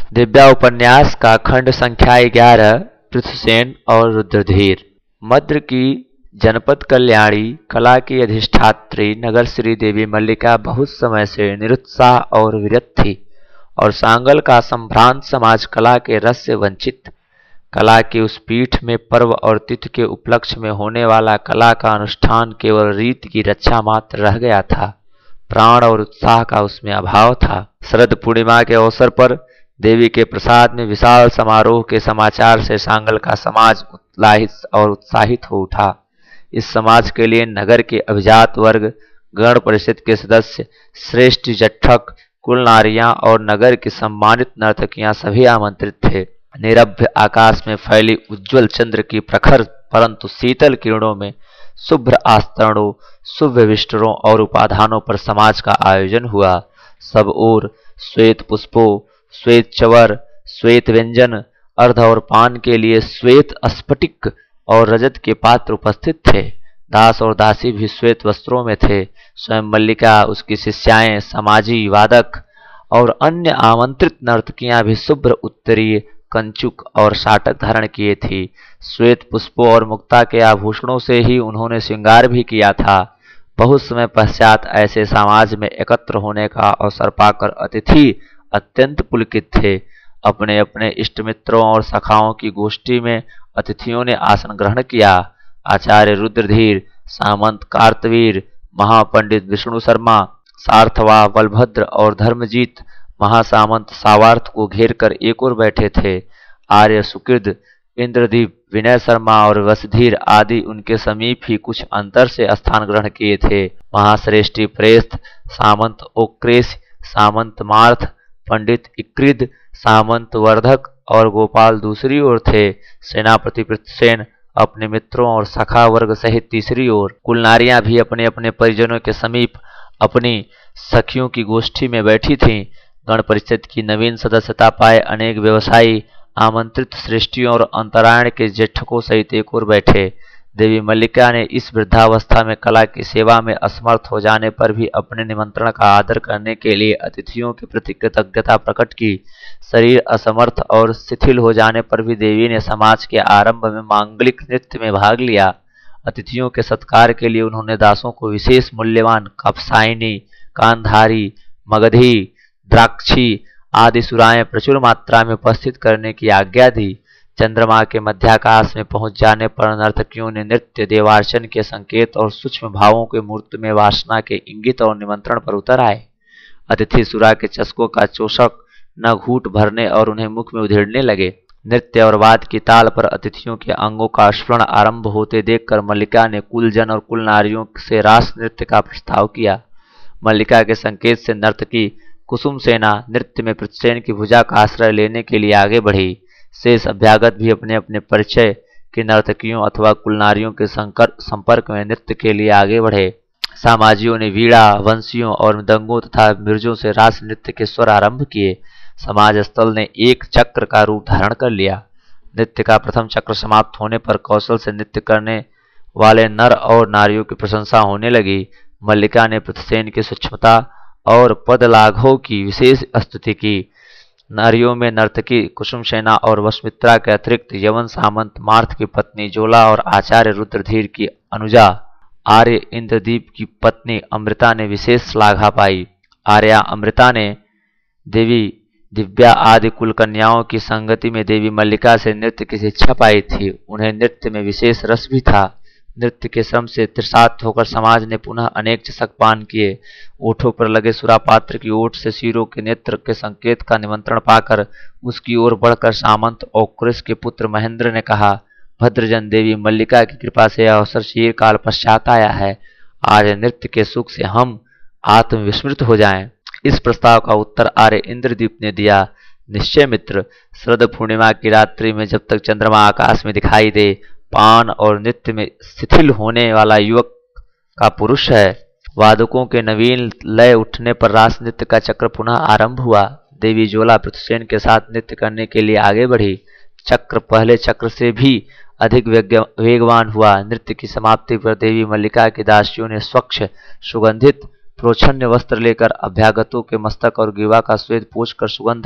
दिव्या उपन्यास का खंड संख्या 11 पृथुसेन और रुद्रधीर। मद्र की जनपद कल्याणी कला की अधिष्ठात्री नगर श्री देवी मल्लिका बहुत समय से निरुत्साह और विरत थी और सांगल का संभ्रांत समाज कला के रस से वंचित। कला की उस पीठ में पर्व और तिथि के उपलक्ष्य में होने वाला कला का अनुष्ठान केवल रीत की रक्षा मात्र रह गया था। प्राण और उत्साह का उसमें अभाव था। शरद पूर्णिमा के अवसर पर देवी के प्रसाद में विशाल समारोह के समाचार से सांगल का समाज उत्साहित और उत्साहित हो उठा। इस समाज के लिए नगर के अभिजात वर्ग, गण परिषद के सदस्य, श्रेष्ठ जट्ठक, कुल नारियां और नगर की सम्मानित नर्तकियां सभी आमंत्रित थे। निरभ्य आकाश में फैली उज्ज्वल चंद्र की प्रखर परंतु शीतल किरणों में शुभ्र आस्तरणों, शुभ विष्टरों और उपाधानों पर समाज का आयोजन हुआ। सब ओर श्वेत पुष्पों, श्वेत चवर, श्वेत व्यंजन, अर्ध और पान के लिए श्वेत स्फटिक और रजत के पात्र उपस्थित थे। दास और दासी भी श्वेत वस्त्रों में थे। स्वयं मल्लिका, उसकी शिष्याएं, समाजी वादक और अन्य आमंत्रित नर्तकियां भी शुभ्र उत्तरीय, कंचुक और शाटक धारण किए थी। श्वेत पुष्पों और मुक्ता के आभूषणों से ही उन्होंने श्रृंगार भी किया था। बहुत समय पश्चात ऐसे समाज में एकत्र होने का अवसर पाकर अतिथि अत्यंत पुलकित थे। अपने अपने इष्ट मित्रों और सखाओं की गोष्ठी में अतिथियों ने आसन ग्रहण किया। आचार्य रुद्रधीर, सामंत कार्तवीर, महापंडित विष्णु शर्मा, सार्थवा, बलभद्र और धर्मजीत महासामंत सावार्थ को घेर कर एक ओर बैठे थे। आर्य सुकृद, इंद्रदीप, विनय शर्मा और वसुधीर आदि उनके समीप ही कुछ अंतर से स्थान ग्रहण किए थे। महाश्रेष्ठी प्रेस्थ, सामंत ओक्रेश, सामंत मार्थ, पंडित इक्रिद, सामंत वर्धक और गोपाल दूसरी ओर थे। सेनापति पृथुसेन अपने मित्रों और सखा वर्ग सहित तीसरी ओर। कुलनारियां भी अपने अपने परिजनों के समीप अपनी सखियों की गोष्ठी में बैठी थीं। गण परिषद की नवीन सदस्यता पाए अनेक व्यवसायी, आमंत्रित श्रेष्ठियों और अंतरायण के जेठकों सहित एक ओर बैठे। देवी मल्लिका ने इस वृद्धावस्था में कला की सेवा में असमर्थ हो जाने पर भी अपने निमंत्रण का आदर करने के लिए अतिथियों के प्रति कृतज्ञता प्रकट की। शरीर असमर्थ और शिथिल हो जाने पर भी देवी ने समाज के आरंभ में मांगलिक नृत्य में भाग लिया। अतिथियों के सत्कार के लिए उन्होंने दासों को विशेष मूल्यवान कपसाइनी, कांधारी, मगधी, द्राक्षी आदि सुराएं प्रचुर मात्रा में उपस्थित करने की आज्ञा दी। चंद्रमा के मध्याकाश में पहुंच जाने पर नर्तकियों ने नृत्य, देवार्चन के संकेत और सूक्ष्म भावों के मूर्त में वासना के इंगित और निमंत्रण पर उतर आए। अतिथि सुरा के चस्कों का चोषक न घूट भरने और उन्हें मुख में उधेड़ने लगे। नृत्य और वाद की ताल पर अतिथियों के अंगों का स्फुरण आरंभ होते देखकर मल्लिका ने कुलजन और कुल नारियों से रास नृत्य का प्रस्ताव किया। मल्लिका के संकेत से नर्तकी कुसुम सेना नृत्य में पृथुसेन की भुजा का आश्रय लेने के लिए आगे बढ़ी। शेष अभ्यागत भी अपने अपने परिचय की नर्तकियों अथवा कुलनारियों के संपर्क में नृत्य के लिए आगे बढ़े। सामाजियों ने वीणा, वंशियों और मृदंगों तथा मिर्जों से रास नृत्य के स्वर आरंभ किए। समाज स्थल ने एक चक्र का रूप धारण कर लिया। नृत्य का प्रथम चक्र समाप्त होने पर कौशल से नृत्य करने वाले नर और नारियों की प्रशंसा होने लगी। मल्लिका ने पृथुसेन की सूक्ष्मता और पद लाघव की विशेष स्तुति की। नारियों में नर्तकी कुसुम सेना और वसुमित्रा के अतिरिक्त यवन सामंत मार्थ की पत्नी जोला और आचार्य रुद्रधीर की अनुजा आर्य इंद्रदीप की पत्नी अमृता ने विशेष श्लाघा पाई। आर्या अमृता ने देवी दिव्या आदि कुल कन्याओं की संगति में देवी मल्लिका से नृत्य की शिक्षा पाई थी। उन्हें नृत्य में विशेष रस भी था। नृत्य के श्रम से त्रिसात होकर समाज ने पुनः अनेक चषक पान किए। ओठों पर लगे सुरापात्र की ओट से शीरों के नेत्र के संकेत का निमंत्रण पाकर उसकी ओर बढ़कर सामंत औकृष के पुत्र महेंद्र ने कहा, भद्रजन, देवी मल्लिका की कृपा से यह अवसर शीर काल पश्चात आया है। आज नृत्य के सुख से हम आत्मविस्मृत हो जाएं। इस प्रस्ताव का उत्तर आर्य इंद्रदीप ने दिया, निश्चय मित्र, शरद पूर्णिमा की रात्रि में जब तक चंद्रमा आकाश में दिखाई दे, पान और नृत्य में शिथिल होने वाला युवक का पुरुष है। वादकों के नवीन लय उठने पर रास नृत्य का चक्र पुनः आरंभ हुआ। देवी ज्वाला पृथुसेन के साथ नृत्य करने के लिए आगे बढ़ी। चक्र पहले चक्र से भी अधिक वेगवान हुआ। नृत्य की समाप्ति पर देवी मल्लिका की दासियों ने स्वच्छ सुगंधित प्रोच्छन्न वस्त्र लेकर अभ्यागतों के मस्तक और ग्रीवा का श्वेत पोंछ कर सुगंध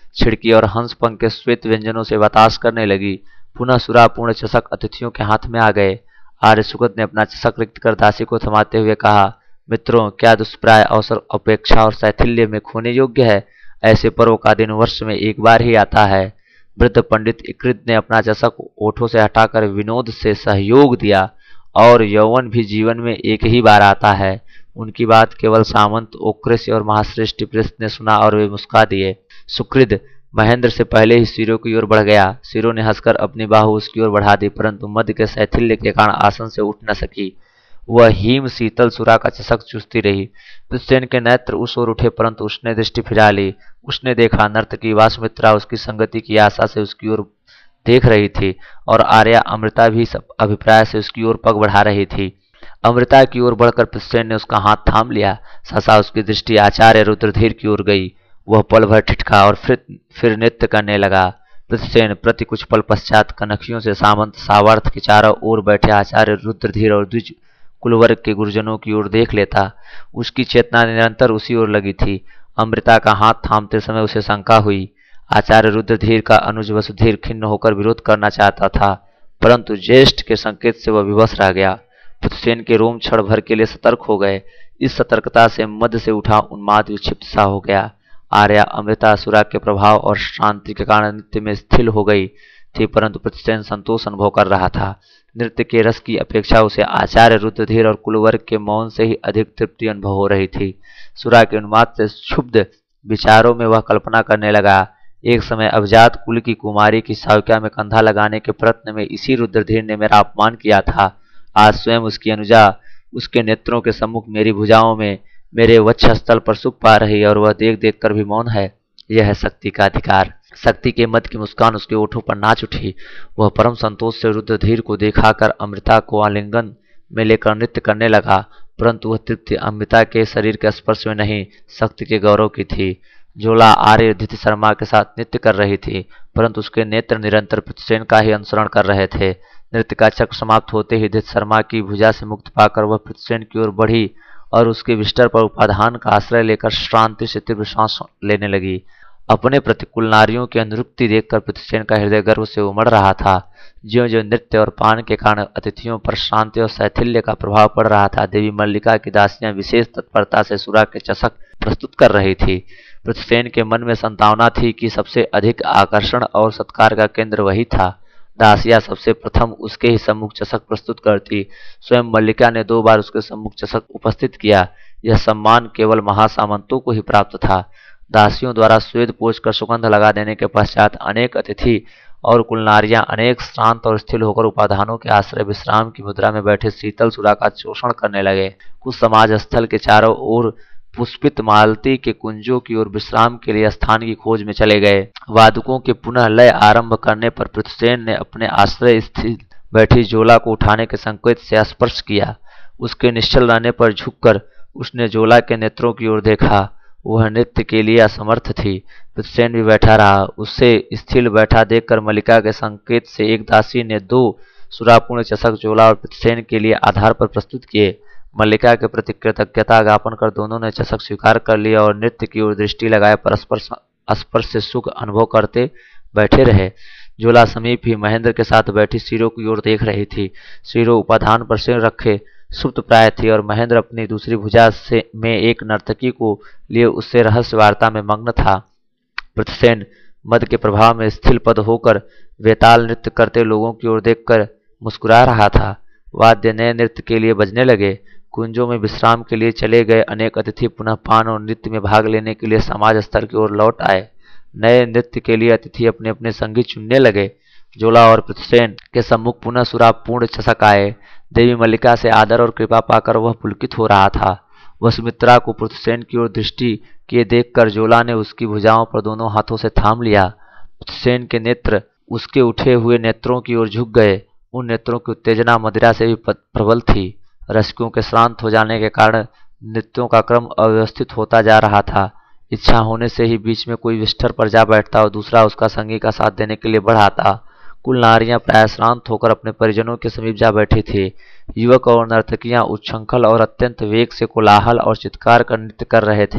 छिड़की और हंस पंख के श्वेत व्यंजनों से बताश करने लगी। पुनः सुरापूर्ण चषक अतिथियों के हाथ में आ गए। आर्य सुगत ने अपना चषक रिक्त कर दासी को थमाते हुए कहा, मित्रों, क्या दुष्प्राय अवसर अपेक्षा और शैथिल्य में खोने योग्य है? ऐसे पर्व का दिन वर्ष में एक बार ही आता है। वृद्ध पंडित इकृत ने अपना चषक ओठों से हटाकर विनोद से सहयोग दिया। और यौवन भी जीवन में एक ही बार आता है। उनकी बात केवल सामंत ओक्रेस और महाश्रेष्ठ टिप्रिस ने सुना और वे मुस्का दिए। सुकृद महेंद्र से पहले ही सिरो की ओर बढ़ गया। सिरो ने हंसकर अपनी बाहु उसकी ओर बढ़ा दी, परंतु मध्य के शैथिल्य के कारण आसन से उठ न सकी। वह हिम शीतल सुरा का चषक चूसती रही। पृथ्वीसेन के नेत्र उस ओर उठे, परंतु उसने दृष्टि फिरा ली। उसने देखा नर्तकी वासमित्रा उसकी संगति की आशा से उसकी ओर देख रही थी और आर्या अमृता भी सब अभिप्राय से उसकी ओर पग बढ़ा रही थी। अमृता की ओर बढ़कर पृथ्वीसेन ने उसका हाथ थाम लिया। सहसा उसकी दृष्टि आचार्य रुद्रधीर की ओर गई। वह पल भर ठिठका और फिर नृत्य करने लगा। पृथ्वीसेन प्रति कुछ पल पश्चात कनखियों से सामंत सावर्थ के चारों ओर बैठे आचार्य रुद्रधीर और द्विज कुलवर्ग के गुरुजनों की ओर देख लेता। उसकी चेतना निरंतर उसी ओर लगी थी। अमृता का हाथ थामते समय उसे शंका हुई। आचार्य रुद्रधीर का अनुज वसुधीर खिन्न होकर विरोध करना चाहता था, परंतु ज्येष्ठ के संकेत से वह विवश रह गया। पृथ्वीसेन के रोम क्षण भर के लिए सतर्क हो गए। इस सतर्कता से मध्य से उठा उन्माद विक्षिप्त सा हो गया। आर्या अमृता सुरा के प्रभाव और शांति के कारण नृत्य में स्थिर हो गई थी, परंतु पृथ्वीसेन संतोष अनुभव कर रहा था। नृत्य के रस की अपेक्षा उसे आचार्य रुद्रधीर और कुलवर्ग के मौन से ही अधिक तृप्ति अनुभव हो रही थी। सुरा के उन्माद से क्षुब्ध विचारों में वह कल्पना करने लगा, एक समय अभिजात कुल की कुमारी की साविका में कंधा लगाने के प्रयत्न में इसी रुद्रधीर ने मेरा अपमान किया था। आज स्वयं उसकी अनुजा उसके नेत्रों के सम्मुख मेरी भुजाओं में मेरे वक्षस्थल पर सुख पा रही और वह देख देख कर भी मौन है। यह है शक्ति का अधिकार। शक्ति के मद की मुस्कान उसके ओठों पर नाच उठी। वह परम संतोष से रुद्रधीर को दिखाकर अमृता को आलिंगन में लेकर नृत्य करने लगा, परंतु वह तृप्ति अमृता के शरीर के स्पर्श में नहीं, शक्ति के गौरव की थी। जोला आर्य अदिति शर्मा के साथ नृत्य कर रही थी, परंतु उसके नेत्र निरंतर पृथ्वीसेन का ही अनुसरण कर रहे थे। नृत्य का चक्र समाप्त होते ही अदिति शर्मा की भुजा से मुक्त पाकर वह पृथ्वीसेन की ओर बढ़ी और उसके बिस्तर पर उपाधान का आश्रय लेकर शांति से तीव्र सांस लेने लगी। अपने प्रतिकूल नारियों की अनुरुक्ति देखकर पृथ्वीसेन का हृदय गर्व से उमड़ रहा था। ज्यों ज्यों नृत्य और पान के कारण अतिथियों पर शांति और शैथिल्य का प्रभाव पड़ रहा था, देवी मल्लिका की दासियां विशेष तत्परता से सुरा के चषक प्रस्तुत कर रही थी। पृथ्वीसेन के मन में संतावना थी कि सबसे अधिक आकर्षण और सत्कार का केंद्र वही था। दासिया सबसे प्रथम उसके ही सम्मुख चषक प्रस्तुत करती। स्वयं मल्लिका ने 2 बार उसके सम्मुख चषक उपस्थित किया। यह सम्मान केवल महासामंतों को ही प्राप्त था। दासियों द्वारा स्वेद पोछ कर सुगंध लगा देने के पश्चात अनेक अतिथि और कुलनारियां अनेक शांत और स्थिर होकर उपाधानों के आश्रय विश्राम की मुद्रा में बैठे शीतल सुरा का शोषण करने लगे। कुछ समाज स्थल के चारों ओर पुष्पित मालती के कुंजों की ओर विश्राम के लिए स्थान की खोज में चले गए। वादकों के पुनः लय आरंभ करने पर पृथ्वीसेन ने अपने आश्रय स्थिर बैठी जोला को उठाने के संकेत से स्पर्श किया। उसके निश्चल रहने पर झुककर उसने जोला के नेत्रों की ओर देखा। वह नृत्य के लिए असमर्थ थी। पृथ्वीसेन भी बैठा रहा। उससे स्थिर बैठा देखकर मल्लिका के संकेत से एक दासी ने 2 सुरापूर्ण चषक जोला और पृथ्वीसेन के लिए आधार पर प्रस्तुत किए। मल्लिका के प्रति कृतज्ञता ज्ञापन कर दोनों ने चषक स्वीकार कर लिया और नृत्य की ओर दृष्टि लगाए परस्पर स्पर्श से सुख अनुभव करते बैठे रहे। जोला समीप ही महेंद्र के साथ बैठी सिरो की ओर देख रही थी। सिरो उपाधान पर सिर रखे सुप्त प्राय थी और महेंद्र अपनी दूसरी भुजा से में एक नर्तकी को लिए उससे रहस्य वार्ता में मग्न था। पृथ्वीसेन मद के प्रभाव में स्थिर पद होकर वेताल नृत्य करते लोगों की ओर देखकर मुस्कुरा रहा था। वाद्य नए नृत्य के लिए बजने लगे। कुंजों में विश्राम के लिए चले गए अनेक अतिथि पुनः पान और नृत्य में भाग लेने के लिए समाज स्तर की ओर लौट आए। नए नृत्य के लिए अतिथि अपने अपने संगी चुनने लगे। जोला और पृथ्वीसेन के सम्मुख पुनः सुरापूर्ण चषक आए। देवी मल्लिका से आदर और कृपा पाकर वह पुलकित हो रहा था। वसुमित्रा को पृथ्वीसेन की ओर दृष्टि किए देखकर जोला ने उसकी भुजाओं पर दोनों हाथों से थाम लिया। पृथ्वीसेन के नेत्र उसके उठे हुए नेत्रों की ओर झुक गए। उन नेत्रों की उत्तेजना मदिरा से भी प्रबल थी। रसिकों के श्रांत हो जाने के कारण नृत्यों का क्रम अव्यवस्थित होता जा रहा था। इच्छा होने से ही बीच में कोई बिस्तर पर जा बैठता और दूसरा उसका संगी का साथ देने के लिए बढ़ आता। कुल नारियां प्राय श्रांत होकर अपने परिजनों के समीप जा बैठी थी। युवक और नर्तकियां उच्छृंखल और अत्यंत वेग से कोलाहल और चित्कार कर नृत्य कर रहे थे।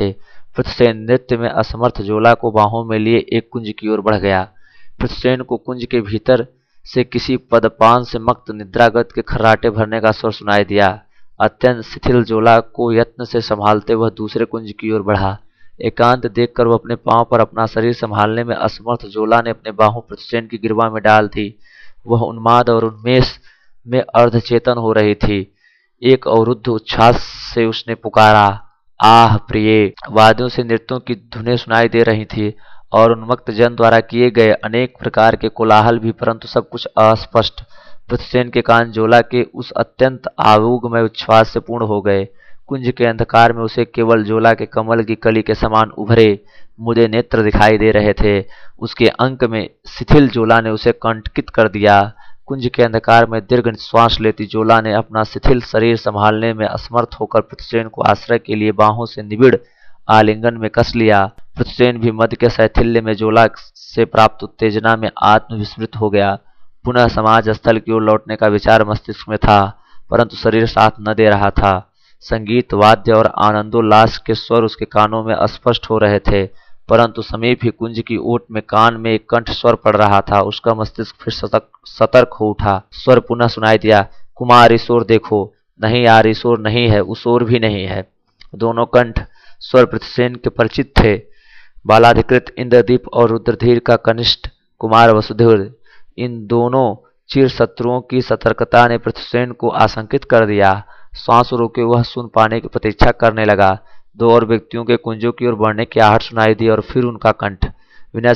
पृथुसेन नृत्य में असमर्थ जोला को बाहों में लिए एक कुंज की ओर बढ़ गया। पृथुसेन को कुंज के भीतर से किसी पदपान से मक्त निद्रागत के खर्राटे भरने का स्वर सुनाई दिया। अत्यंत शिथिल जोला को यत्न से संभालते वह दूसरे कुंज की ओर बढ़ा। एकांत देखकर वह अपने पांव पर अपना शरीर संभालने में असमर्थ जोला ने अपने बाहों पृथुसेन की गिरवा में डाल दी। वह उन्माद और उन्मेष में अर्धचेतन हो रही थी। एक अवरुद्ध उच्छ्वास से उसने पुकारा, आह प्रिय। वाद्यों से नृत्यों की धुनें सुनाई दे रही थी और उन्मत्त जन द्वारा किए गए अनेक प्रकार के कोलाहल भी, परंतु सब कुछ अस्पष्ट। पृथुसेन के कान जोला के उस अत्यंत आवेगमय उच्छ्वास से पूर्ण हो गए। कुंज के अंधकार में उसे केवल जोला के कमल की कली के समान उभरे मुदे नेत्र दिखाई दे रहे थे। उसके अंक में शिथिल जोला ने उसे कंटकित कर दिया। कुंज के अंधकार में दीर्घ श्वास लेती जोला ने अपना शिथिल शरीर संभालने में असमर्थ होकर पृथुसेन को आश्रय के लिए बाहों से निबिड़ आलिंगन में कस लिया। पृथुसेन भी मद के शैथिल्य में जोला से प्राप्त उत्तेजना में आत्मविस्मृत हो गया। पुनः समाज स्थल की ओर लौटने का विचार मस्तिष्क में था, परंतु शरीर साथ न दे रहा था। संगीत, वाद्य और आनंदोल्लास के स्वर उसके कानों में अस्पष्ट हो रहे थे, परंतु समीप ही कुंज की ओट में कान में एक कंठ स्वर पड़ रहा था। उसका मस्तिष्क फिर सतर्क हो उठा। स्वर पुनः सुनाई दिया, कुमार इस ओर देखो। नहीं यार, इस ओर नहीं है, उस ओर भी नहीं है। दोनों कंठ स्वर पृथुसेन के परिचित थे। बालाधिकृत इंद्रदीप और रुद्रधीर का कनिष्ठ कुमार वसुदेव, इन दोनों चिर शत्रुओं की सतर्कता ने पृथुसेन को आशंकित कर दिया। सांस रोके वह सुन पाने की प्रतीक्षा करने लगा। दो और व्यक्तियों के कुंजों की ओर बढ़ने की आहट सुनाई दी और फिर उनका कंठ। विनय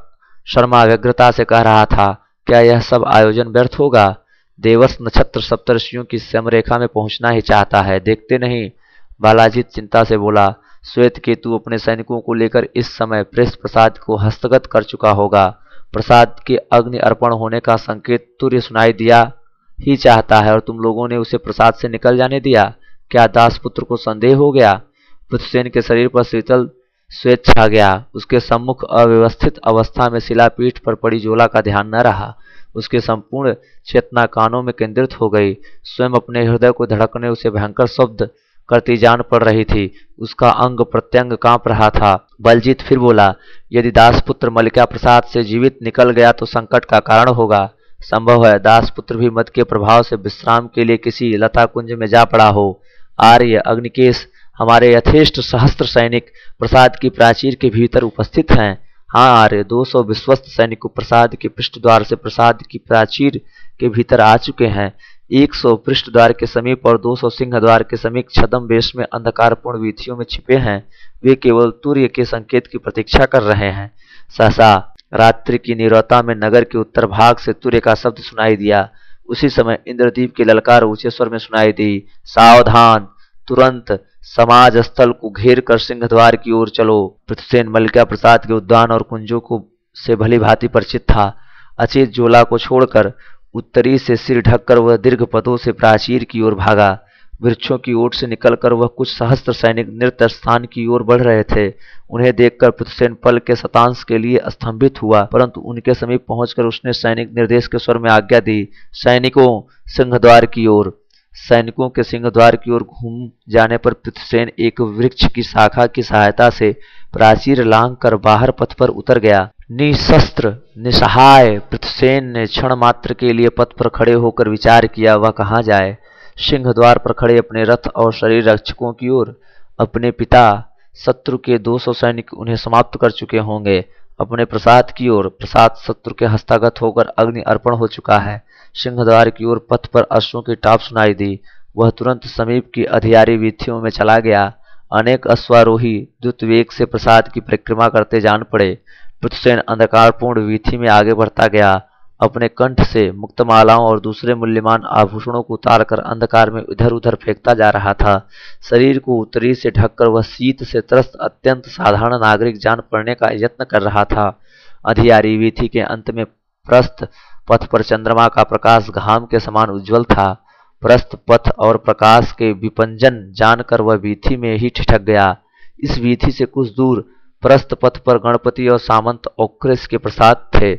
शर्मा व्यग्रता से कह रहा था, क्या यह सब आयोजन व्यर्थ होगा? देवर्ष नक्षत्र सप्तर्षियों की समरेखा में पहुंचना ही चाहता है, देखते नहीं? बालाजी चिंता से बोला। श्वेत केतु अपने सैनिकों को लेकर इस समय प्रेस प्रसाद को हस्तगत कर चुका होगा। प्रसाद के अग्नि अर्पण होने का संकेत तुर्य सुनाई दिया ही चाहता है और तुम लोगों ने उसे प्रसाद से निकल जाने दिया। क्या दासपुत्र को संदेह हो गया? पृथुसेन के शरीर पर शीतल श्वेत छा गया। उसके सम्मुख अव्यवस्थित अवस्था में शिलापीठ पर पड़ी जोला का ध्यान न रहा। उसके संपूर्ण चेतना कानों में केंद्रित हो गई। स्वयं अपने हृदय को धड़कने उसे भयंकर शब्द करती जान पड़ रही थी। उसका अंग प्रत्यंग कांप रहा था। बलजीत फिर बोला, यदि दासपुत्र मल्लिका प्रसाद से जीवित निकल गया तो संकट का कारण होगा। संभव है दासपुत्र भी मद के प्रभाव से विश्राम के लिए किसी लता कुंज में जा पड़ा हो। आर्य, अग्निकेश, हमारे यथेष्ट सहस्त्र सैनिक प्रसाद की प्राचीर के भीतर उपस्थित हैं। हाँ आर्य, 200 विश्वस्त सैनिक प्रसाद के पृष्ठ द्वार से प्रसाद की प्राचीर के भीतर आ चुके हैं। 100 पृष्ठ द्वार के समीप और 200 सिंह द्वार के समीप छद्म वेश में अंधकारपूर्ण वीथियों में छिपे हैं। वे केवल तुर्य के संकेत की प्रतीक्षा कर रहे हैं। सहसा रात्रि की नीरवता में नगर के उत्तर भाग से तुर्य का शब्द सुनाई दिया। उसी समय इंद्रदीप की ललकार ऊंचे स्वर में सुनाई दी, सावधान, तुरंत समाज स्थल को घेर कर सिंह द्वार की ओर चलो। पृथुसेन मल्लिका प्रसाद के उद्यान और कुंजों को से भली भांति परिचित था। अचेत जोला को छोड़कर उत्तरी से सिर ढककर वह दीर्घ पदों से प्राचीर की ओर भागा। वृक्षों की ओट से निकलकर वह कुछ सहस्त्र सैनिक नृत्य स्थान की ओर बढ़ रहे थे। उन्हें देखकर पृथुसेन पल के शतांश के लिए स्तंभित हुआ, परंतु उनके समीप पहुंचकर उसने सैनिक निर्देश के स्वर में आज्ञा दी, सैनिकों सिंहद्वार की ओर। सैनिकों के सिंहद्वार की ओर घूम जाने पर पृथुसेन एक वृक्ष की शाखा की सहायता से प्राचीर लांघ कर बाहर पथ पर उतर गया। निशस्त्र निसहाय पृथुसेन ने क्षण मात्र के लिए पथ पर खड़े होकर विचार किया, वह कहाँ जाए। सिंह द्वार पर खड़े अपने रथ और शरीर रक्षकों की ओर अपने पिता शत्रु के 200 सैनिक उन्हें समाप्त कर चुके होंगे। अपने प्रसाद की ओर प्रसाद शत्रु के हस्तगत होकर अग्नि अर्पण हो चुका है। सिंह द्वार की ओर पथ पर अश्वों की टाप सुनाई दी। वह तुरंत समीप की अधियारी वीथियों में चला गया। अनेक अश्वारोही द्रुत वेग से प्रसाद की परिक्रमा करते जान पड़े। पृथुसेन अंधकारपूर्ण वीथी में आगे बढ़ता गया। अपने कंठ से मुक्तमालाओं और दूसरे मूल्यवान आभूषणों को उतारकर अंधकार में इधर उधर फेंकता जा रहा था। शरीर को उत्तरी से ढककर वह शीत से त्रस्त अत्यंत साधारण नागरिक जान पड़ने का यत्न कर रहा था। अधियारी वीथी के अंत में प्रस्थ पथ पर चंद्रमा का प्रकाश घाम के समान उज्जवल था। प्रस्थ पथ और प्रकाश के विपंजन जानकर वह वीथी में ही ठिठक गया। इस वीथी से कुछ दूर प्रस्थ पथ पर गणपति और सामंत औक्रेश के प्रसाद थे।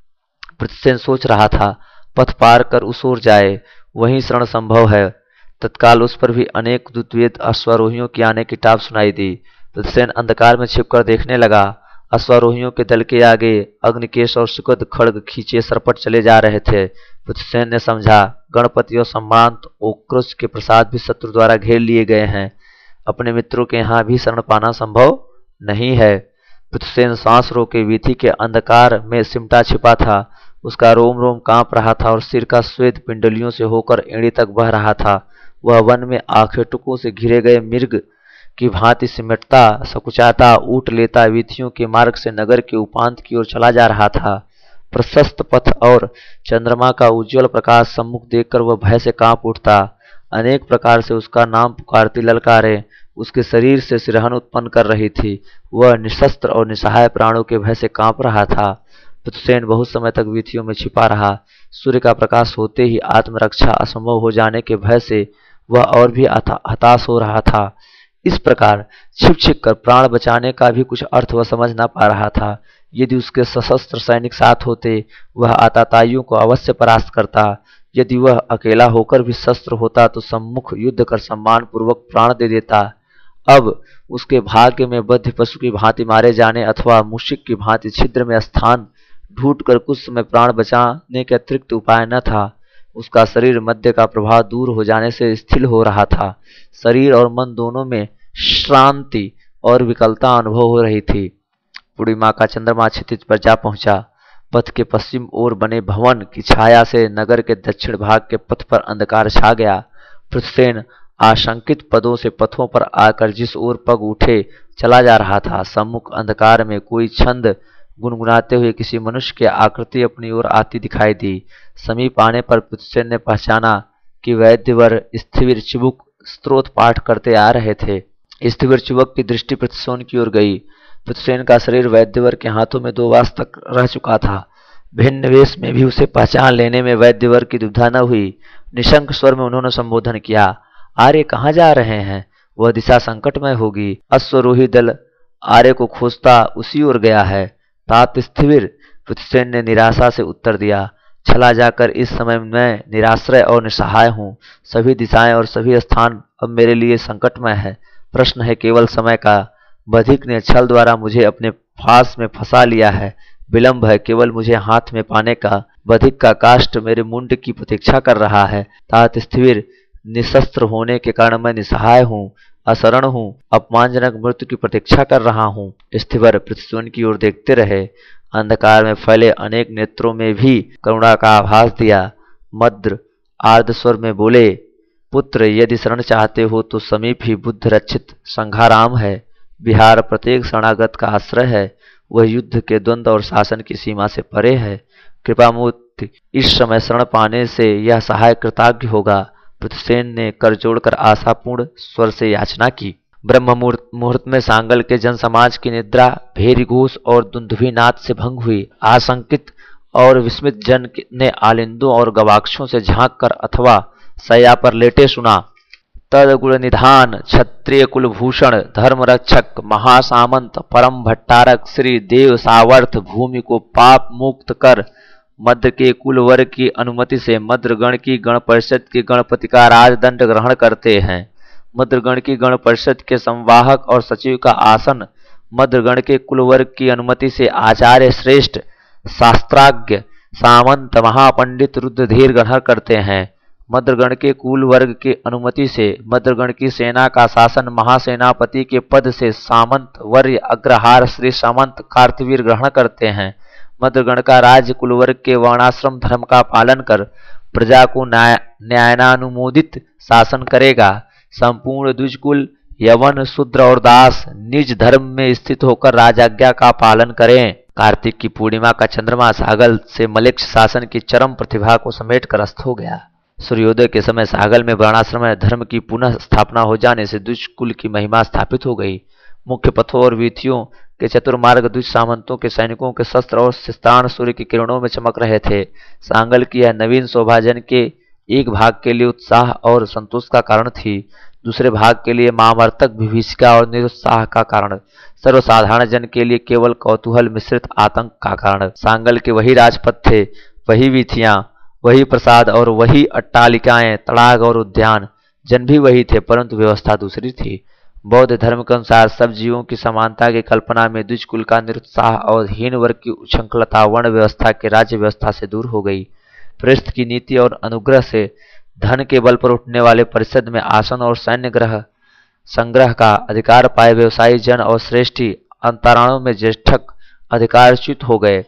पृथुसेन सोच रहा था, पथ पार कर उस ओर जाए, वहीं शरण संभव है। तत्काल उस पर भी अनेक द्रुतवेद अश्वारोहियों की आने की टाप सुनाई दी। वृत्रसेन अंधकार में छिपकर देखने लगा। अश्वारोहियों के दल के आगे अग्निकेश और सुगद खड्ग खींचे सरपट चले जा रहे थे। वृत्रसेन ने समझा, गणपति और सम्रांत ओक्रुष के प्रसाद भी शत्रु द्वारा घेर लिए गए हैं। अपने मित्रों के यहाँ भी शरण पाना संभव नहीं है। वृत्रसेन सांस रोके वीथी के अंधकार में सिमटा छिपा था। उसका रोम रोम कांप रहा था और सिर का स्वेद पिंडलियों से होकर एड़ी तक बह रहा था। वह वन में आखेटुकों से घिरे गए मृग की भांति सिमटता, सकुचाता, ऊट लेता वीथियों के मार्ग से नगर के उपांत की ओर चला जा रहा था। प्रशस्त पथ और चंद्रमा का उज्ज्वल प्रकाश सम्मुख देखकर वह भय से कांप उठता। अनेक प्रकार से उसका नाम पुकारती ललकारें उसके शरीर से सिरहन उत्पन्न कर रही थी। वह निशस्त्र और निसहाय प्राणों के भय से कांप रहा था। वृत्रसेन बहुत समय तक वीथियों में छिपा रहा। सूर्य का प्रकाश होते ही आत्मरक्षा असंभव हो जाने के भय से वह और भी हताश हो रहा था। इस प्रकार छिप छिप कर प्राण बचाने का भी कुछ अर्थ वह समझ ना पा रहा था। यदि उसके सशस्त्र सैनिक साथ होते, वह आताताइयों को अवश्य परास्त करता। यदि वह अकेला होकर भी शस्त्र होता तो सम्मुख युद्ध कर सम्मान पूर्वक प्राण दे देता। अब उसके भाग्य में बद्ध पशु की भांति मारे जाने अथवा मूषिक की भांति छिद्र में स्थान ढूंढ कर कुछ समय प्राण बचाने के अतिरिक्त उपाय न था। उसका शरीर मध्य का प्रभाव दूर हो जाने से स्थिर हो रहा था। शरीर और मन दोनों में श्रांति और विकलता अनुभव हो रही थी। पूर्णिमा का चंद्रमा क्षितिज पर जा पहुंचा। पथ के पश्चिम ओर बने भवन की छाया से नगर के दक्षिण भाग के पथ पर अंधकार छा गया। वृत्रसेन आशंकित पदों से पथों पर आकर जिस ओर पग उठे चला जा रहा था, सम्मुख अंधकार में कोई छंद गुनगुनाते हुए किसी मनुष्य की आकृति अपनी ओर आती दिखाई दी। समीप आने पर वृत्रसेन ने पहचाना कि वैद्यवर स्थिविर चिबुक स्तोत्र पाठ करते आ रहे थे। स्थिविर चिबुक की दृष्टि वृत्रसेन की ओर गई। वृत्रसेन का शरीर वैद्यवर के हाथों में 2 वर्ष तक रह चुका था। भिन्न वेश में भी उसे पहचान लेने में वैद्यवर की दुविधा न हुई। निशंक स्वर में उन्होंने संबोधन किया, आर्य कहाँ जा रहे हैं? वह दिशा संकटमय होगी। अश्वरोही दल आर्य को खोजता उसी ओर गया है। तात स्थिविर, वृत्रसेन ने निराशा से उत्तर दिया, चला जाकर इस समय मैं निराश्रय और निसहाय हूँ। सभी दिशाएं और सभी स्थान अब मेरे लिए संकटमय है। प्रश्न है केवल समय का। बधिक ने छल द्वारा मुझे अपने फांस में फंसा लिया है। विलंब है केवल मुझे हाथ में पाने का। बधिक का काष्ठ मेरे मुंड की प्रतीक्षा कर रहा है। तात स्थिविर, निशस्त्र होने के कारण मैं निसहाय हूँ, असरण हूँ, अपमानजनक मृत्यु की प्रतीक्षा कर रहा हूँ। स्थिवर वृत्रसेन की ओर देखते रहे। अंधकार में फैले अनेक नेत्रों में भी करुणा का आभास दिया। मद्र आर्द्र स्वर में बोले, पुत्र यदि शरण चाहते हो तो समीप ही बुद्ध रक्षित संघाराम है। बिहार प्रत्येक शरणागत का आश्रय है। वह युद्ध के द्वंद्व और शासन की सीमा से परे है। कृपामूर्ति, इस समय शरण पाने से यह सहाय कृतज्ञ होगा। वृत्रसेन ने कर जोड़कर आशापूर्ण स्वर से याचना की। ब्रह्म मुहूर्त में सांगल के जन समाज की निद्रा भेरी घोष और दुंदुभीनाद से भंग हुई। आशंकित और विस्मित जन ने आलिंदों और गवाक्षों से झांक कर अथवा शैया पर लेटे सुना। तदगुण निधान, क्षत्रिय कुलभूषण, धर्म रक्षक, महासामंत, परम भट्टारक श्री देव सावर्थ भूमि को पाप मुक्त कर मद्र के कुल वर्ग की अनुमति से मद्रगण की गण परिषद के गणपति का राजदंड ग्रहण करते हैं। मद्रगण की गण परिषद के संवाहक और सचिव का आसन मद्रगण के कुल वर्ग की अनुमति से आचार्य श्रेष्ठ शास्त्राज्ञ सामंत महापंडित रुद्रधीर ग्रहण करते हैं। मद्रगण के कुल वर्ग की अनुमति से मद्रगण की सेना का शासन महासेनापति के पद से सामंत वर्य अग्रहार श्री सामंत कार्तवीर ग्रहण करते हैं। मद्रगण का राज्य कुलवर्ग के वर्णाश्रम धर्म का पालन कर प्रजा को न्यायानुमोदित शासन करेगा। संपूर्ण द्विजकुल यवन शूद्र और दास निज धर्म में स्थित होकर राजाज्ञा का पालन करें। कार्तिक की पूर्णिमा का चंद्रमा सागल से मलेक्ष शासन की चरम प्रतिभा को समेट कर अस्त हो गया। सूर्योदय के समय सागल में वर्णाश्रम धर्म की पुनः स्थापना हो जाने से द्विजकुल की महिमा स्थापित हो गई। मुख्य पथों और वीथियों के चतुर्मार्ग द्विज सामंतों के सैनिकों के शस्त्र और शिस्तान सूर्य की किरणों में चमक रहे थे। सांगल की यह नवीन शोभाजन के एक भाग के लिए उत्साह और संतोष का कारण थी, दूसरे भाग के लिए मामर्तक विभीषिका और निरुत्साह का कारण, सर्वसाधारण जन के लिए केवल कौतूहल मिश्रित आतंक का कारण। सांगल के वही राजपथ थे, वही वीथियां, वही प्रसाद और वही अट्टालिकाएं, तड़ाग और उद्यान। जन भी वही थे परंतु व्यवस्था दूसरी थी। बौद्ध धर्म के अनुसार सब जीवों की समानता की कल्पना में द्विज कुल का निरुत्साह और हीन वर्ग की उच्छृंखलता वर्ण व्यवस्था के राज्य व्यवस्था से दूर हो गई। पृष्ठ की नीति और अनुग्रह से धन के बल पर उठने वाले परिषद में आसन और सैन्य ग्रह संग्रह का अधिकार पाए व्यवसायी जन और श्रेष्ठी अंतराणों में ज्येष्ठक अधिकारच्युत हो गए।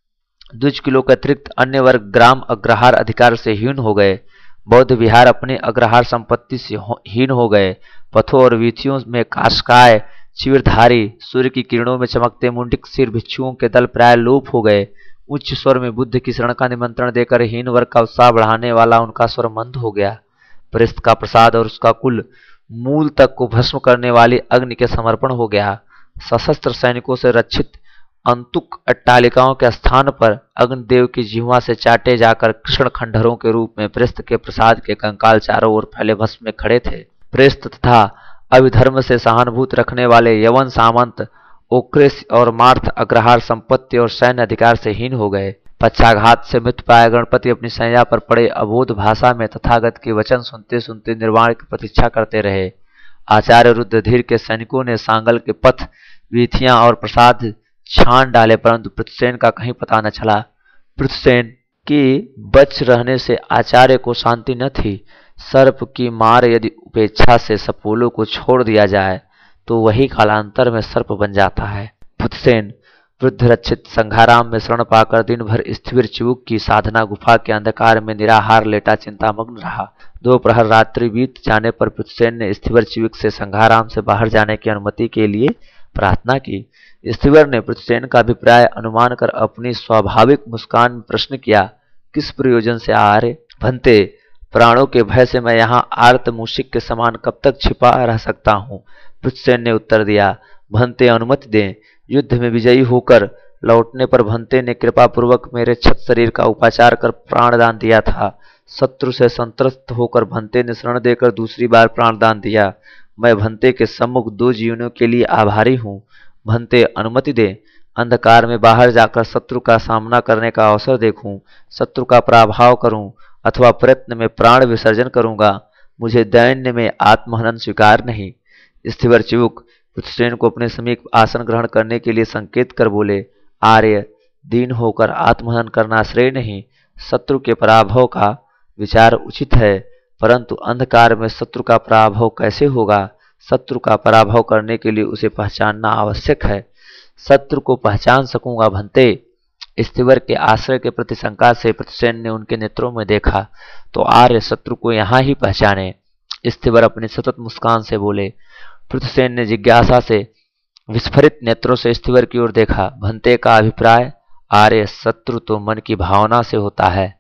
द्विज कुलों के अतिरिक्त अन्य वर्ग ग्राम अग्रहार अधिकार से हीन हो गए। बौद्ध विहार अपने अग्रहार संपत्ति से हीन हो गए। पथों और वीथियों में काशकाय चिरधारी सूर्य की किरणों में चमकते मुंडिक सिर भिक्षुओं के दल प्राय लोप हो गए। उच्च स्वर में बुद्ध की शरण का निमंत्रण देकर हीन वर्ग का उत्साह बढ़ाने वाला उनका स्वर मंद हो गया। परिस्थ का प्रसाद और उसका कुल मूल तक को भस्म करने वाली अग्नि के समर्पण हो गया। सशस्त्र सैनिकों से रक्षित अंतुक अट्टालिकाओं के स्थान पर अग्निदेव की जिह्वा से चाटे जाकर कृष्ण खंडहरों के रूप में पृष्ठ के प्रसाद के कंकाल चारों ओर फैले भस्म में खड़े थे। पृष्ठ तथा अभिधर्म से सहानुभूत रखने वाले यवन सामंत ओक्रेस और मार्थ अग्रहार संपत्ति और सैन्य अधिकार से हीन हो गए। पक्षाघात से मृत्यु पाए गणपति अपनी सैया पर पड़े अबोध भाषा में तथागत के वचन सुनते सुनते निर्वाण की प्रतीक्षा करते रहे। आचार्य रुद्रधीर के सैनिकों ने सांगल के पथ वीथियां और प्रसाद छान डाले, परंतु पृथुसेन का कहीं पता न चला। पृथुसेन की बच रहने से आचार्य को शांति न थी। सर्प की मार यदि उपेक्षा से सपोलों को छोड़ दिया जाए तो वही कालांतर में सर्प बन जाता है। पृथुसेन वृद्ध रक्षित संघाराम में शरण पाकर दिन भर स्थिर चिबुक की साधना गुफा के अंधकार में निराहार लेटा चिंतामग्न रहा। दोपहर रात्रि बीत जाने पर पृथुसेन ने स्थिर चिबुक से संघाराम से बाहर जाने की अनुमति के लिए प्रार्थना की। स्थिवर ने पृथुसेन का अभिप्राय अनुमान कर अपनी स्वाभाविक मुस्कान में प्रश्न किया, किस प्रयोजन से आ रहे? भंते, प्राणों के भय से मैं यहाँ आर्त मूषिक के समान कब तक छिपा रह सकता हूँ? पृथुसेन ने उत्तर दिया, भंते अनुमति दें। युद्ध में विजयी होकर लौटने पर भंते ने कृपा पूर्वक मेरे छत शरीर का उपाचार कर प्राणदान दिया था। शत्रु से संत्रस्त होकर भंते ने शरण देकर दूसरी बार प्राणदान दिया। मैं भंते के सम्मुख 2 जीवनों के लिए आभारी हूँ। भंते अनुमति दे, अंधकार में बाहर जाकर शत्रु का सामना करने का अवसर देखूं, शत्रु का पराभव करूं अथवा प्रयत्न में प्राण विसर्जन करूंगा। मुझे दैन्य में आत्महनन स्वीकार नहीं। स्थिवर चिबुक पृथुसेन को अपने समीप आसन ग्रहण करने के लिए संकेत कर बोले, आर्य, दीन होकर आत्महनन करना श्रेय नहीं। शत्रु के पराभव का विचार उचित है, परंतु अंधकार में शत्रु का पराभव कैसे होगा? शत्रु का पराभव करने के लिए उसे पहचानना आवश्यक है। शत्रु को पहचान सकूंगा भंते। स्थिवर के आश्रय के प्रति शंका से पृथुसेन ने उनके नेत्रों में देखा तो आर्य शत्रु को यहाँ ही पहचाने। स्थिवर अपनी सतत मुस्कान से बोले। पृथुसेन ने जिज्ञासा से विस्फारित नेत्रों से स्थिवर की ओर देखा। भंते का अभिप्राय, आर्य, शत्रु तो मन की भावना से होता है,